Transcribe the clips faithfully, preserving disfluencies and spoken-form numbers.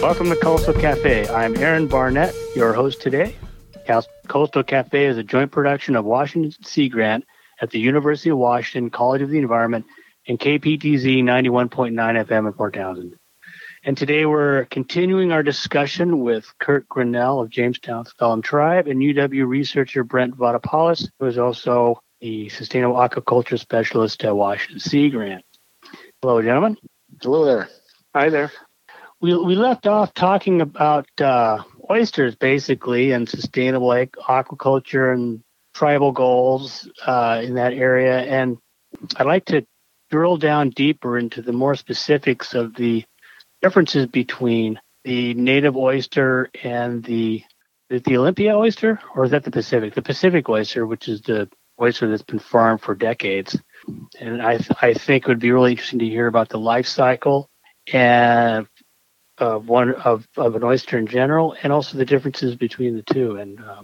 Welcome to Coastal Cafe. I'm Aaron Barnett, your host today. Coastal Cafe is a joint production of Washington Sea Grant at the University of Washington College of the Environment and K P T Z ninety-one point nine F M in Port Townsend. And today we're continuing our discussion with Kurt Grinnell of Jamestown's Phelim Tribe and U W researcher Brent Vatopoulos, who is also the Sustainable Aquaculture Specialist at Washington Sea Grant. Hello, gentlemen. Hello there. Hi there. We we left off talking about uh, oysters, basically, and sustainable aquaculture and tribal goals uh, in that area. And I'd like to drill down deeper into the more specifics of the differences between the native oyster and the is the Olympia oyster, or is that the Pacific? The Pacific oyster, which is the oyster that's been farmed for decades. And I th- I think it would be really interesting to hear about the life cycle and of one of, of an oyster in general, and also the differences between the two. And um,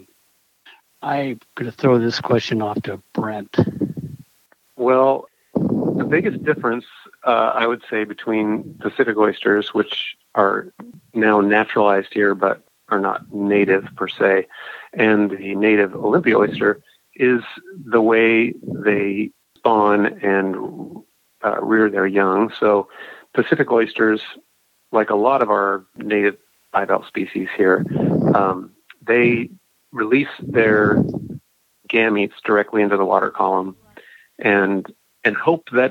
I'm going to throw this question off to Brent. Well, the biggest difference, uh, I would say, between Pacific oysters, which are now naturalized here but are not native per se, and the native Olympia oyster is the way they spawn and uh, rear their young. So Pacific oysters, like a lot of our native bivalve species here, um, they release their gametes directly into the water column and and hope that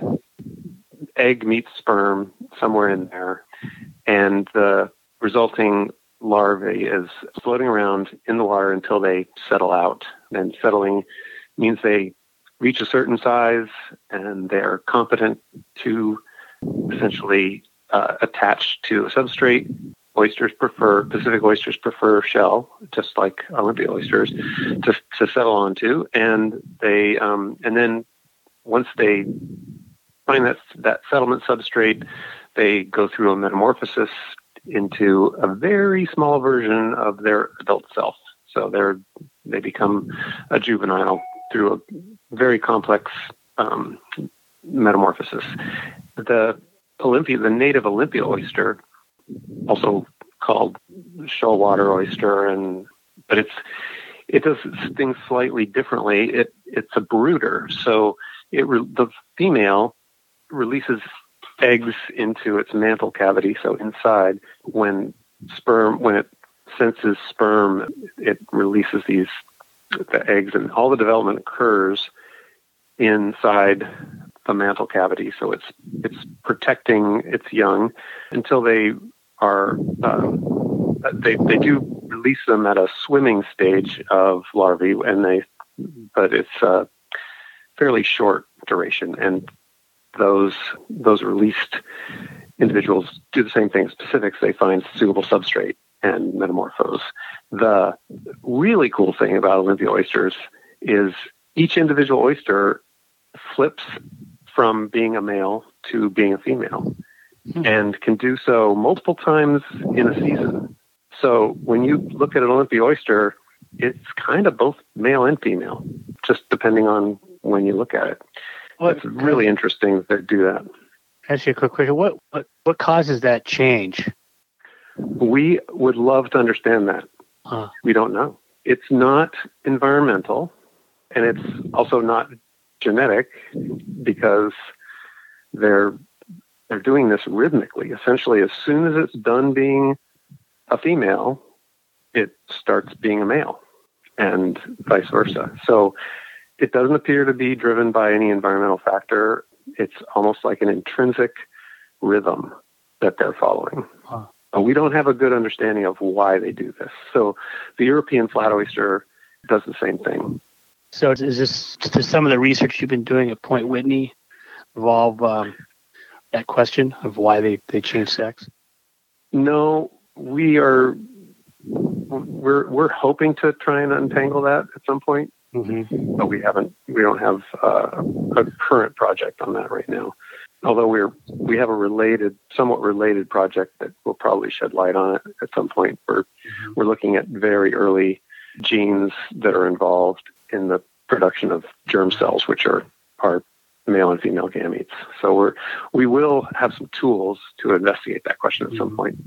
egg meets sperm somewhere in there, and the resulting larvae is floating around in the water until they settle out. And settling means they reach a certain size and they're competent to essentially uh, attach to a substrate. Oysters prefer, Pacific oysters prefer shell, just like Olympia oysters, to to settle onto. And they, um, and then once they find that that settlement substrate, they go through a metamorphosis into a very small version of their adult self. So they're they become a juvenile through a very complex um, metamorphosis. The Olympia, the native Olympia oyster, also called shoalwater oyster, and but it's it does things slightly differently. It it's a brooder, so it re, the female releases eggs into its mantle cavity. So inside, when sperm when it senses sperm, it releases these the eggs, and all the development occurs inside the mantle cavity. So it's it's protecting its young until they are uh, they they do release them at a swimming stage of larvae, and they but it's a fairly short duration, and those those released individuals do the same thing as Pacifics. They find suitable substrate and metamorphose. The really cool thing about Olympia oysters is each individual oyster flips from being a male to being a female, hmm. and can do so multiple times in a season. So when you look at an Olympia oyster, it's kind of both male and female, just depending on when you look at it. Well, it's really interesting that they do that. Ask you a quick question. What, what what causes that change? We would love to understand that. Huh. We don't know. It's not environmental, and it's also not genetic, because they're they're doing this rhythmically. Essentially, as soon as it's done being a female, it starts being a male, and vice versa. So it doesn't appear to be driven by any environmental factor. It's almost like an intrinsic rhythm that they're following. Huh. But we don't have a good understanding of why they do this. So the European flat oyster does the same thing. So is this, does some of the research you've been doing at Point Whitney involve um, that question of why they, they change sex? No, we are we're we're hoping to try and untangle that at some point, mm-hmm. but we haven't. We don't have uh, a current project on that right now. Although we're we have a related, somewhat related project that will probably shed light on it at some point. We're mm-hmm. we're looking at very early genes that are involved in the production of germ cells, which are are male and female gametes. So we're we will have some tools to investigate that question at some point.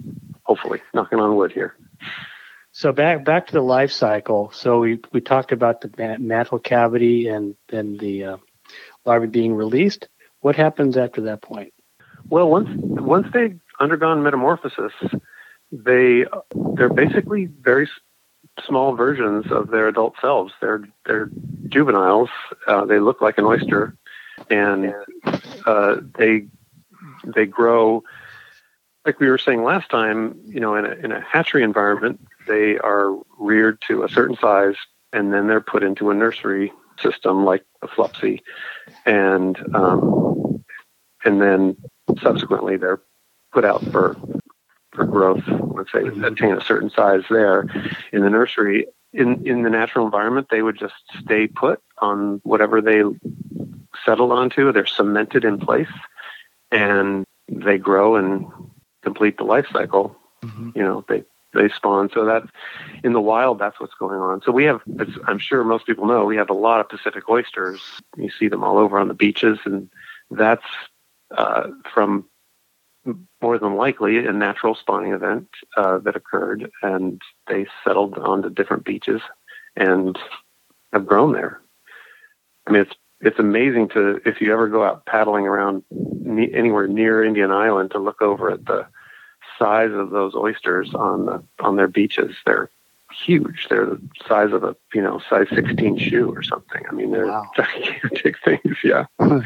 hopefully, knocking on wood here. So back back to the life cycle. So we, we talked about the mantle cavity and then the uh, larvae being released. What happens after that point? Well, once once they've undergone metamorphosis, they they're basically very small versions of their adult selves. They're they're juveniles. Uh, they look like an oyster, and uh, they they grow. Like we were saying last time, you know, in a in a hatchery environment, they are reared to a certain size, and then they're put into a nursery system like the Flupsy, and um, and then subsequently they're put out for for growth once they attain a certain size there in the nursery. In in the natural environment, they would just stay put on whatever they settled onto. They're cemented in place, and they grow and complete the life cycle. Mm-hmm. You know, they they spawn. So that in the wild, that's what's going on. So we have, as I'm sure most people know, we have a lot of Pacific oysters. You see them all over on the beaches, and that's uh, from more than likely a natural spawning event uh, that occurred, and they settled onto different beaches and have grown there. I mean, it's it's amazing to, if you ever go out paddling around ne- anywhere near Indian Island, to look over at the size of those oysters on the on their beaches. They're huge. They're the size of a, you know, size sixteen shoe or something. I mean, they're wow. gigantic things. Yeah.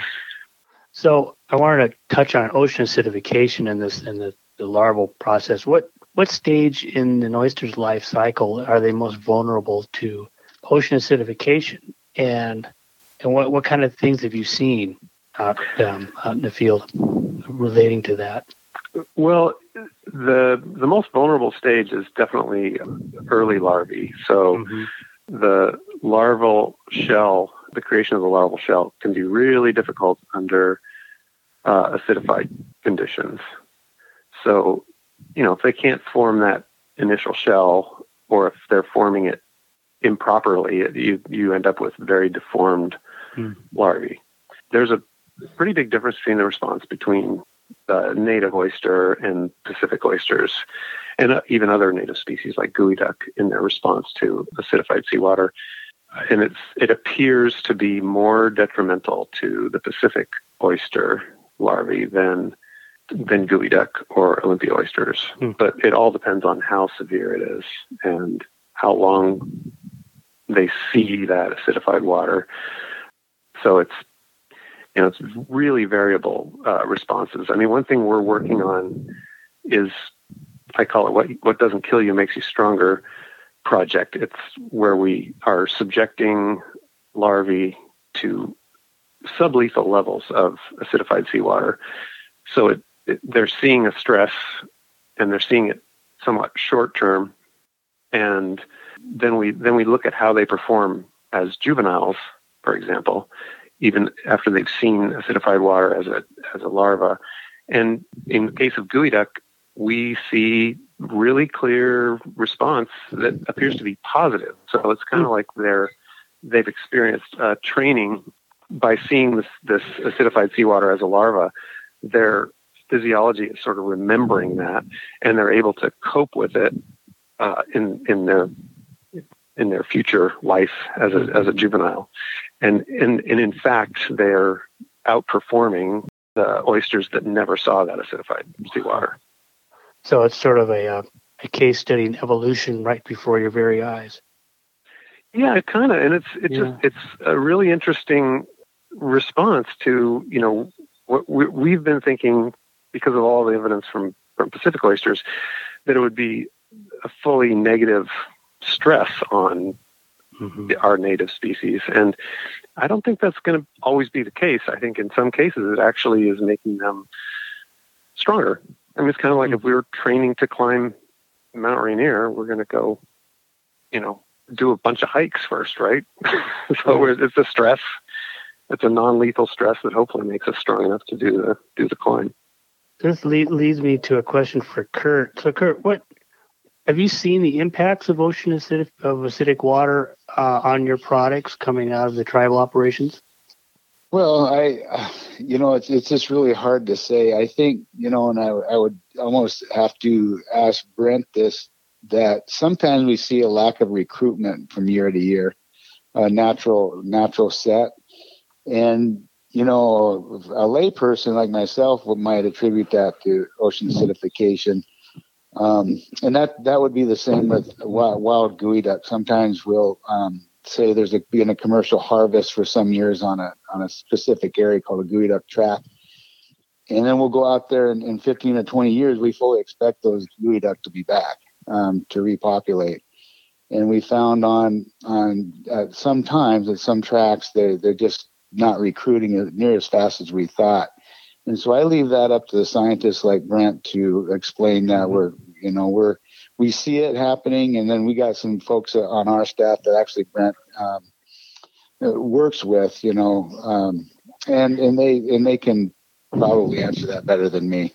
So I wanted to touch on ocean acidification in this in the, the larval process. What what stage in an oyster's life cycle are they most vulnerable to ocean acidification, and and what, what kind of things have you seen out, um, out in the field relating to that? Well, the the most vulnerable stage is definitely early larvae. So mm-hmm. the larval shell, the creation of the larval shell, can be really difficult under uh, acidified conditions. So, you know, if they can't form that initial shell, or if they're forming it improperly, it, you you end up with very deformed mm. larvae. There's a pretty big difference between the response between the native oyster and Pacific oysters, and uh, even other native species like geoduck in their response to acidified seawater. And it's it appears to be more detrimental to the Pacific oyster larvae than than geoduck or Olympia oysters. Mm. But it all depends on how severe it is and how long they see that acidified water. So it's You know, it's really variable uh, responses. I mean, one thing we're working on is, I call it what what doesn't kill you makes you stronger project. It's where we are subjecting larvae to sublethal levels of acidified seawater. So it, it, they're seeing a stress, and they're seeing it somewhat short term, and then we then we look at how they perform as juveniles, for example, even after they've seen acidified water as a as a larva. And in the case of geoduck, we see really clear response that appears to be positive. So it's kind of like they're they've experienced uh, training by seeing this this acidified seawater as a larva. Their physiology is sort of remembering that, and they're able to cope with it uh, in in their in their future life as a as a juvenile. And, and and in fact, they're outperforming the oysters that never saw that acidified seawater. So it's sort of a uh, a case study in evolution right before your very eyes. Yeah, it kind of, and it's it's yeah. just it's a really interesting response to, you know, what we, we've been thinking, because of all the evidence from from Pacific oysters, that it would be a fully negative stress on mm-hmm. our native species. And I don't think that's going to always be the case. I think in some cases it actually is making them stronger. I mean, it's kind of like mm-hmm. if we were training to climb Mount Rainier, we're going to go, you know, do a bunch of hikes first, right? So we're, it's a stress. It's a non-lethal stress that hopefully makes us strong enough to do the do the climb. This lead, leads me to a question for Kurt. So, Kurt, what have you seen the impacts of ocean acidic of acidic water uh, on your products coming out of the tribal operations? Well, I, you know, it's it's just really hard to say. I think, you know, and I, I would almost have to ask Brent this, that sometimes we see a lack of recruitment from year to year, a natural natural set. And, you know, a layperson like myself might attribute that to ocean acidification. Um, and that, that would be the same with wild, wild geoduck. Sometimes we'll um, say there's a, been a commercial harvest for some years on a on a specific area called a geoduck tract. And then we'll go out there and in fifteen or twenty years, we fully expect those geoduck to be back, um, to repopulate. And we found on on uh, sometimes at some tracts, they they're just not recruiting near as fast as we thought. And so I leave that up to the scientists like Brent to explain that. We're, you know, we're, we see it happening. And then we got some folks on our staff that actually Brent um, works with, you know, um, and, and they, and they can probably answer that better than me.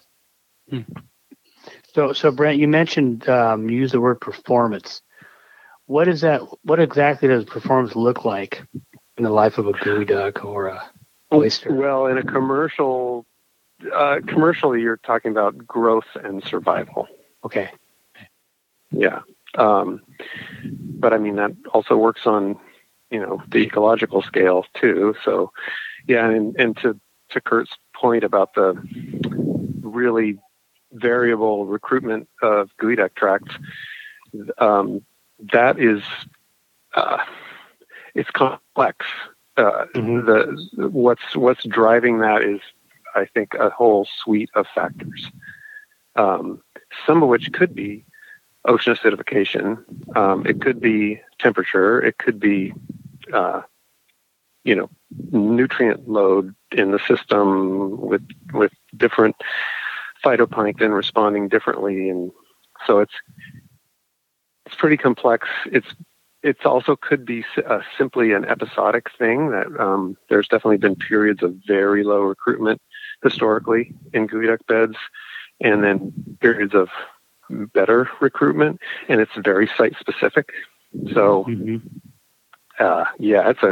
So, so Brent, you mentioned, um, you use the word performance. What is that? What exactly does performance look like in the life of a geoduck or a oyster? Well, in a commercial, uh, commercially, you're talking about growth and survival. Okay. Yeah. Um, but I mean, that also works on, you know, the ecological scale too. So, yeah. And, and to, to Kurt's point about the really variable recruitment of geoduck tracts, um, that is, uh, it's complex. Uh, mm-hmm. The what's what's driving that is, I think, a whole suite of factors. Um, some of which could be ocean acidification. Um, it could be temperature. It could be, uh, you know, nutrient load in the system with with different phytoplankton responding differently, and so it's it's pretty complex. It's It also could be uh, simply an episodic thing that um, there's definitely been periods of very low recruitment historically in geoduck beds, and then periods of better recruitment, and it's very site specific. So, mm-hmm. uh, yeah, it's a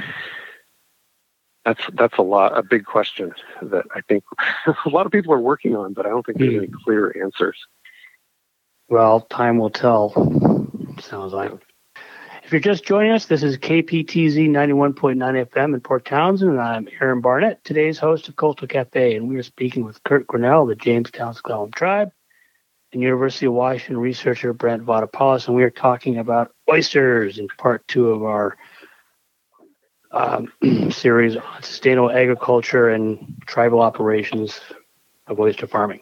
that's that's a lot, a big question that I think a lot of people are working on, but I don't think there's any clear answers. Well, time will tell. Sounds like. If you're just joining us, this is K P T Z ninety-one point nine F M in Port Townsend, and I'm Aaron Barnett, today's host of Coastal Cafe, and we are speaking with Kurt Grinnell of the Jamestown S'Klallam Tribe and University of Washington researcher Brent Vatopoulos, and we are talking about oysters in part two of our um, series on sustainable agriculture and tribal operations of oyster farming.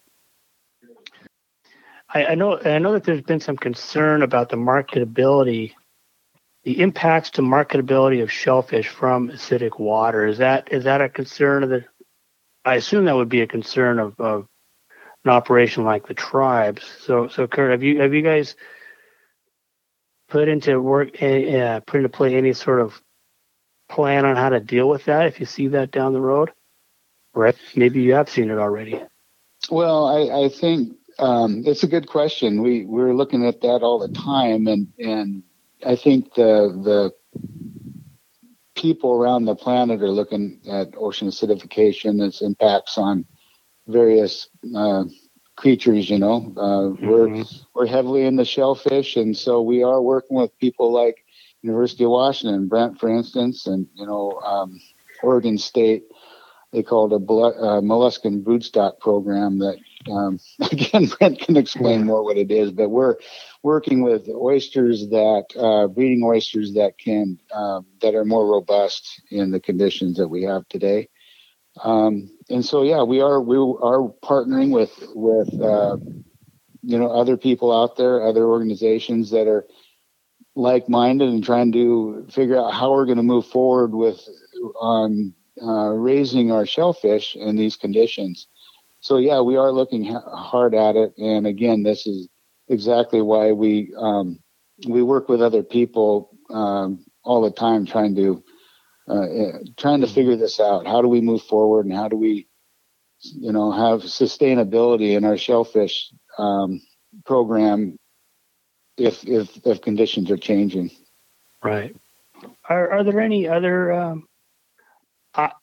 I, I know I know that there's been some concern about the marketability The impacts to marketability of shellfish from acidic water. Is that is that a concern of the? I assume that would be a concern of, of an operation like the tribes. So, so Kurt, have you have you guys put into work, uh, put into play any sort of plan on how to deal with that if you see that down the road, or if maybe you have seen it already? Well, I, I think um, it's a good question. We we're looking at that all the time, and and. I think the the people around the planet are looking at ocean acidification, its impacts on various uh, creatures. You know, uh, mm-hmm. we're we're heavily in the shellfish, and so we are working with people like University of Washington, Brent, for instance, and you know, um, Oregon State. They call it a uh, molluscan broodstock program that, um, again, Brent can explain more what it is, but we're working with oysters that, uh, breeding oysters that can, um, that are more robust in the conditions that we have today. Um, and so, yeah, we are, we are partnering with, with, uh, you know, other people out there, other organizations that are like-minded and trying to figure out how we're going to move forward with, on, Uh, raising our shellfish in these conditions. So yeah, we are looking ha- hard at it. And again, this is exactly why we um, we work with other people um, all the time, trying to uh, trying to figure this out. How do we move forward, and how do we, you know, have sustainability in our shellfish um, program if if if conditions are changing? Right. Are are there any other um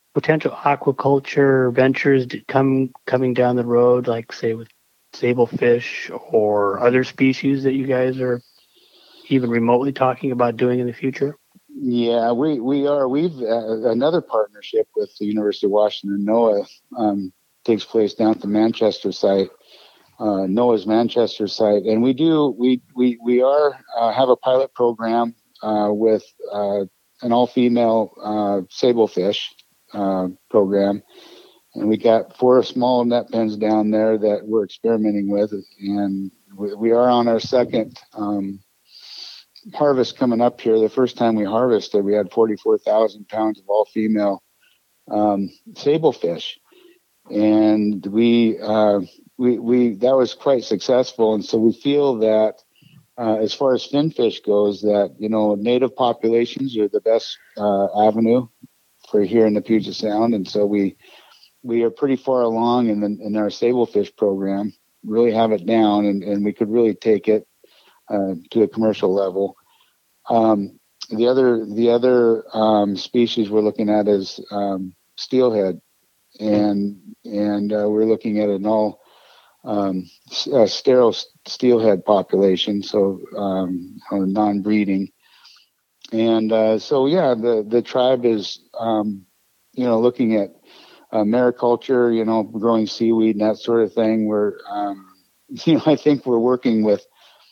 potential aquaculture ventures to come coming down the road, like say with sablefish or other species that you guys are even remotely talking about doing in the future? Yeah, we, we are. We've uh, another partnership with the University of Washington, NOAA, um, takes place down at the Manchester site, uh, NOAA's Manchester site, and we do we we we are uh, have a pilot program uh, with uh, an all-female uh, sablefish uh, program, and we got four small net pens down there that we're experimenting with, and we, we are on our second um, harvest coming up here. The first time we harvested, we had forty-four thousand pounds of all-female um, sablefish, and we uh, we we that was quite successful. And so we feel that uh, as far as finfish goes, that you know native populations are the best uh, avenue for here in the Puget Sound, and so we we are pretty far along in the, in our sablefish program. Really have it down, and, and we could really take it uh, to a commercial level. Um, the other the other um, species we're looking at is um, steelhead, and and uh, we're looking at an all um, uh, sterile steelhead population, so um, non-breeding. And uh, so yeah, the the tribe is um, you know looking at uh, mariculture, you know, growing seaweed and that sort of thing. We're um, you know I think we're working with.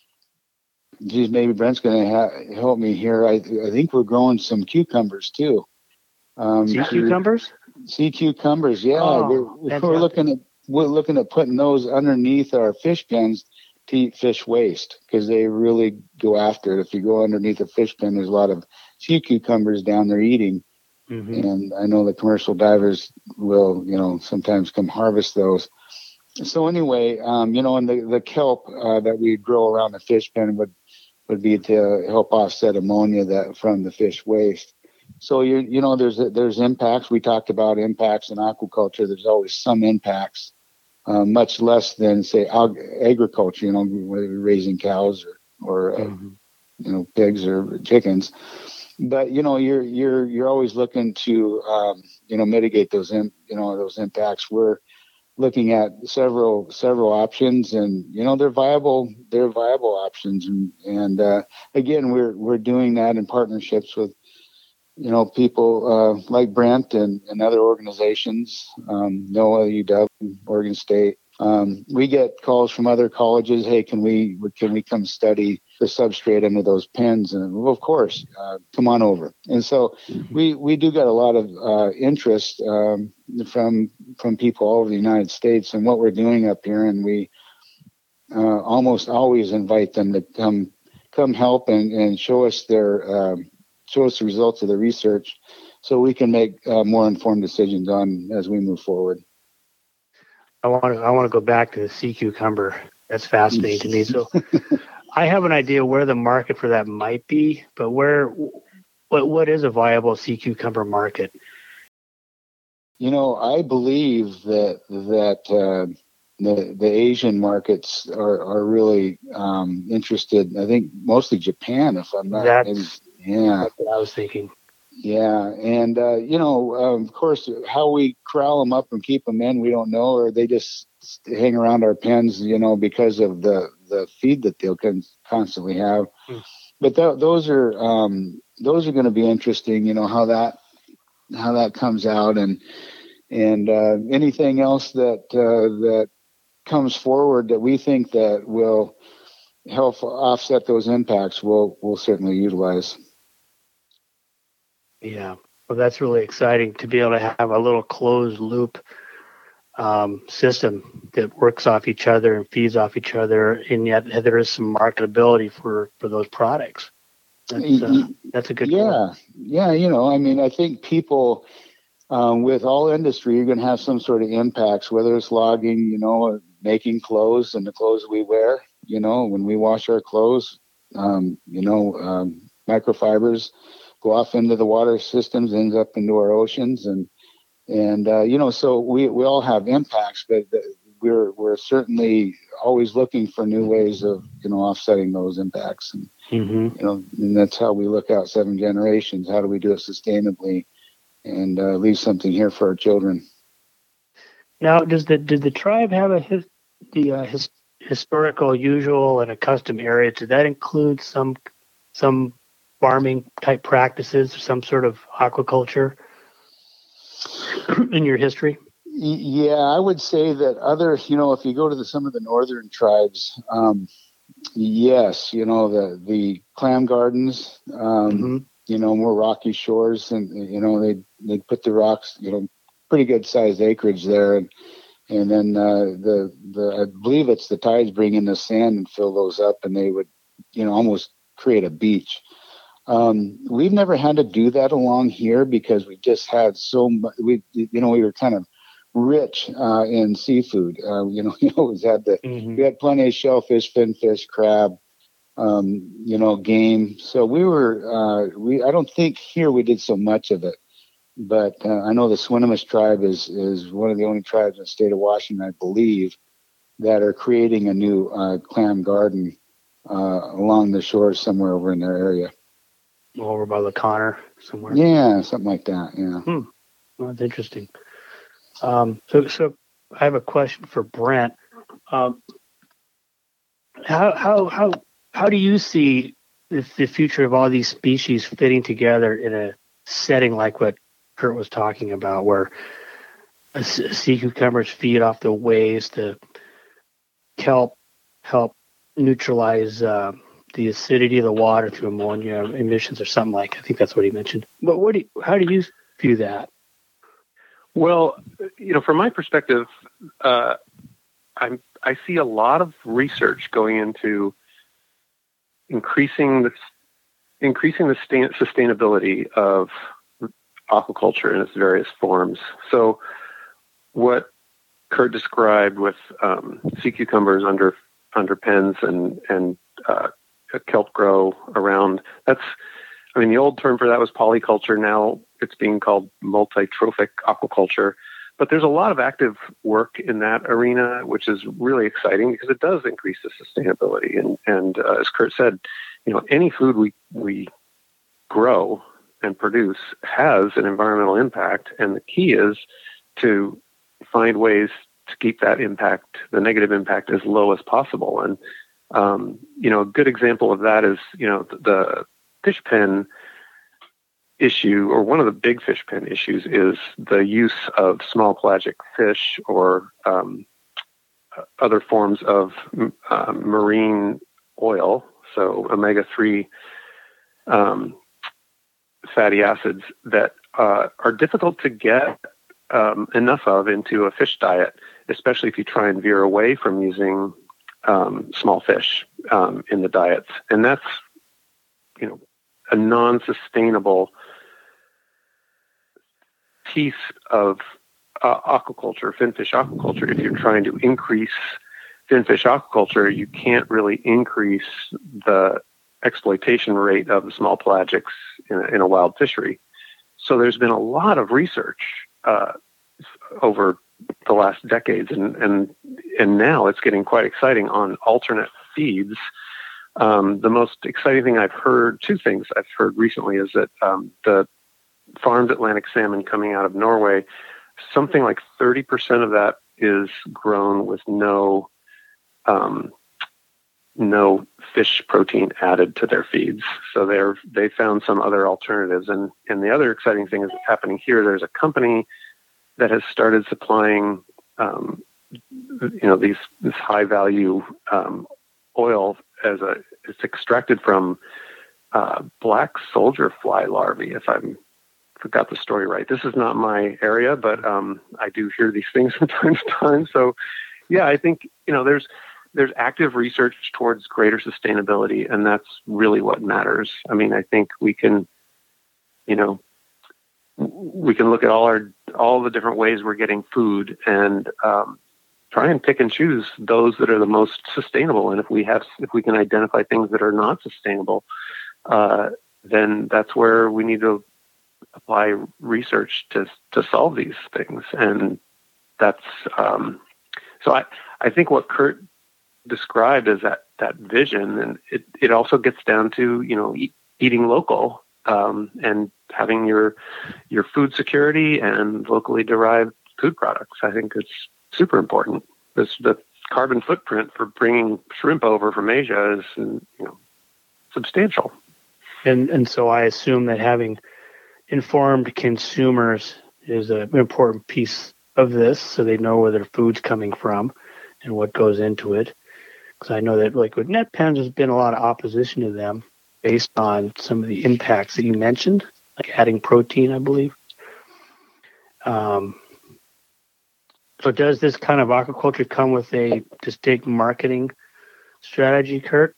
Geez, maybe Brent's going to ha- help me here. I I think we're growing some cucumbers too. Um, sea cucumbers. Sea cucumbers, yeah. Oh, we're, we're looking at we're looking at putting those underneath our fish pens to eat fish waste because they really go after it. If you go underneath a fish pen, there's a lot of sea cucumbers down there eating, mm-hmm. and I know the commercial divers will, you know, sometimes come harvest those. So anyway, um, you know, and the the kelp uh, that we grow around the fish pen would would be to help offset ammonia that from the fish waste. So you you know there's there's impacts. We talked about impacts in aquaculture. There's always some impacts, uh, much less than say ag- agriculture. You know, raising cows or or uh, mm-hmm. you know pigs or chickens. But you know you're you're you're always looking to um, you know mitigate those in, you know those impacts. We're looking at several several options, and you know they're viable they're viable options, and and uh, again we're we're doing that in partnerships with you know people uh, like Brent and, and other organizations, um, NOAA, U W, Oregon State. Um, we get calls from other colleges. Hey, can we can we come study the substrate under those pens? And well, of course, uh, come on over. And so we we do get a lot of uh, interest um, from from people all over the United States and what we're doing up here. And we uh, almost always invite them to come come help and, and show us their uh, show us the results of the research, so we can make uh, more informed decisions on as we move forward. I want to I want to go back to the sea cucumber. That's fascinating to me. So I have an idea where the market for that might be, but where what what is a viable sea cucumber market? You know, I believe that that uh, the the Asian markets are are really um, interested. I think mostly Japan, if I'm not. That's maybe, yeah, that's what I was thinking. Yeah, and uh, you know, um, of course, how we corral them up and keep them in, we don't know, or they just hang around our pens, you know, because of the, the feed that they'll con- constantly have. Hmm. But th- those are um, those are going to be interesting, you know, how that how that comes out, and and uh, anything else that uh, that comes forward that we think that will help offset those impacts, we'll we'll certainly utilize. Yeah, well, that's really exciting to be able to have a little closed loop um, system that works off each other and feeds off each other, and yet there is some marketability for, for those products. That's, uh, that's a good yeah, goal. Yeah, you know, I mean, I think people um, with all industry, you're going to have some sort of impacts, whether it's logging, you know, making clothes and the clothes we wear, you know, when we wash our clothes, um, you know, um, microfibers go off into the water systems, ends up into our oceans, and and uh, you know, so we, we all have impacts, but we're we're certainly always looking for new ways of you know offsetting those impacts, and mm-hmm. you know, and that's how we look out seven generations. How do we do it sustainably, and uh, leave something here for our children. Now, does the did the tribe have a his, the uh, his, historical, usual, and accustomed area? Did that include some some farming type practices, some sort of aquaculture in your history? Yeah, I would say that other, you know, if you go to the, some of the northern tribes, um, yes, you know, the, the clam gardens, um, mm-hmm. you know, more rocky shores, and, you know, they they put the rocks, you know, pretty good sized acreage there. And, and then uh, the, the, I believe it's the tides bring in the sand and fill those up, and they would, you know, almost create a beach. Um, we've never had to do that along here because we just had so much, we, you know, we were kind of rich uh, in seafood. Uh, you know, we always had the, mm-hmm. we had plenty of shellfish, finfish, crab, um, you know, game. So we were, uh, we, I don't think here we did so much of it, but uh, I know the Swinomish tribe is, is one of the only tribes in the state of Washington, I believe, that are creating a new uh, clam garden uh, along the shores somewhere over in their area. Over by the Connor somewhere. Yeah, something like that. Yeah. Hmm. Well, that's interesting. Um, so, so I have a question for Brent. Um, how how how how do you see the, the future of all these species fitting together in a setting like what Kurt was talking about, where a sea cucumbers feed off the waves, the kelp help neutralize uh, the acidity of the water through ammonia emissions or something like? I think that's what he mentioned. But what do you, how do you view that? Well, you know, from my perspective, uh, I'm, I see a lot of research going into increasing the increasing the sustain, sustainability of aquaculture in its various forms. So, what Kurt described with um, sea cucumbers under under pens and and uh, kelp grow around, that's, I mean, the old term for that was polyculture. Now it's being called multi-trophic aquaculture. But there's a lot of active work in that arena, which is really exciting because it does increase the sustainability. And, and uh, as Kurt said, you know, any food we, we grow and produce has an environmental impact. And the key is to find ways to keep that impact, the negative impact, as low as possible. And, um, you know, a good example of that is, you know, the, the fish pen issue, or one of the big fish pen issues, is the use of small pelagic fish or um, other forms of uh, marine oil, so omega three um, fatty acids that uh, are difficult to get um, enough of into a fish diet, especially if you try and veer away from using um, small fish um, in the diets. And that's, you know, a non-sustainable piece of uh, aquaculture, finfish aquaculture. If you're trying to increase finfish aquaculture, you can't really increase the exploitation rate of the small pelagics in a, in a wild fishery. So there's been a lot of research uh, over the last decades, and, and and now it's getting quite exciting on alternate feeds. Um, the most exciting thing I've heard, two things I've heard recently, is that um, the farmed Atlantic salmon coming out of Norway, something like thirty percent of that is grown with no um, no fish protein added to their feeds. So they're they found some other alternatives. And and the other exciting thing is happening here. There's a company that has started supplying um, you know these this high value um, oil as a it's extracted from uh, black soldier fly larvae, if I'm forgot the story right. This is not my area, but um, I do hear these things from time to time. So, yeah, I think, you know, there's there's active research towards greater sustainability, and that's really what matters. I mean, I think we can, you know, we can look at all our all the different ways we're getting food and um, try and pick and choose those that are the most sustainable. And if we have, if we can identify things that are not sustainable, uh, then that's where we need to apply research to to solve these things. And that's um, so I, I think what Kurt described as that that vision, and it, it also gets down to, you know, eat, eating local. um, and having your your food security and locally derived food products. I think it's super important. This, the carbon footprint for bringing shrimp over from Asia is, you know, substantial. And and so I assume that having informed consumers is an important piece of this, so they know where their food's coming from and what goes into it. Because I know that, like with NetPens, there's been a lot of opposition to them based on some of the impacts that you mentioned, like adding protein, I believe. Um, so does this kind of aquaculture come with a distinct marketing strategy, Kurt?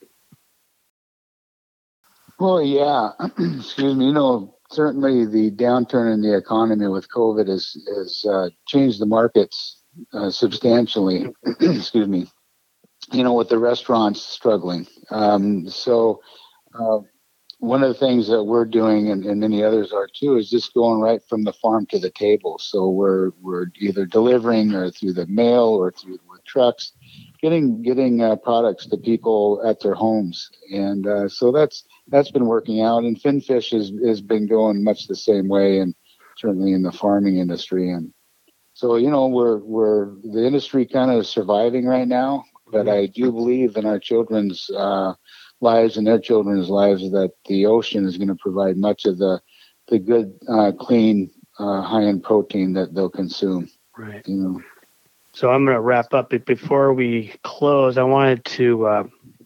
Well, yeah. Excuse me. You know, certainly the downturn in the economy with COVID has, has uh, changed the markets uh, substantially. Excuse me. You know, with the restaurants struggling. Um, so uh, one of the things that we're doing, and, and many others are too, is just going right from the farm to the table. So we're we're either delivering or through the mail or through with trucks, getting getting uh, products to people at their homes. And uh, so that's that's been working out. And Finfish has, has been going much the same way, and certainly in the farming industry. And so, you know, we're we're the industry kind of surviving right now. But I do believe in our children's uh, lives and their children's lives that the ocean is going to provide much of the the good, uh, clean, uh, high-end protein that they'll consume. Right. You know. So I'm going to wrap up. But before we close, I wanted to uh,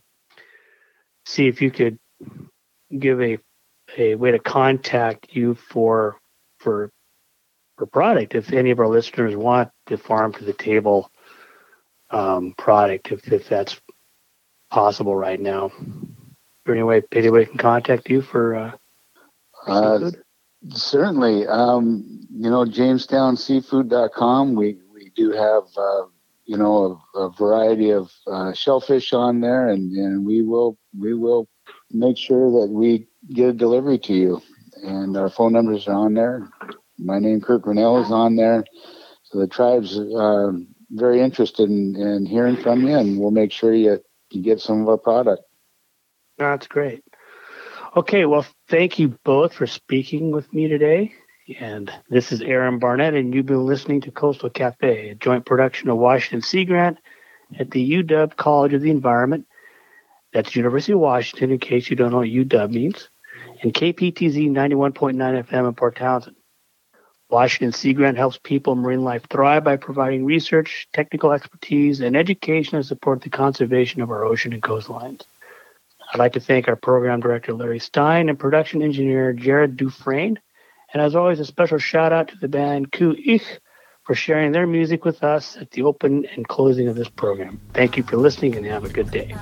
see if you could give a a way to contact you for for for product. If any of our listeners want the farm to the table Um, product, if, if that's possible right now. Is there any way anybody can contact you for, uh, for uh, seafood? Certainly. Um, you know, jamestown seafood dot com. We we do have uh, you know a, a variety of uh, shellfish on there, and, and we will we will make sure that we get a delivery to you. And our phone numbers are on there. My name, Kurt Grinnell, is on there. So the tribe's uh, very interested in, in hearing from you, and we'll make sure you, you get some of our product. That's great. Okay, well, thank you both for speaking with me today. And this is Aaron Barnett, and you've been listening to Coastal Cafe, a joint production of Washington Sea Grant at the U W College of the Environment. That's University of Washington, in case you don't know what U W means, and K P T Z ninety-one point nine F M in Port Townsend. Washington Sea Grant helps people in marine life thrive by providing research, technical expertise, and education to support the conservation of our ocean and coastlines. I'd like to thank our program director, Larry Stein, and production engineer, Jared Dufresne. And as always, a special shout out to the band Ku Ich for sharing their music with us at the open and closing of this program. Thank you for listening, and have a good day.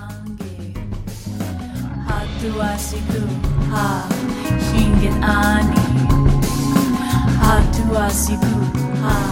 Hatuasiku, ha.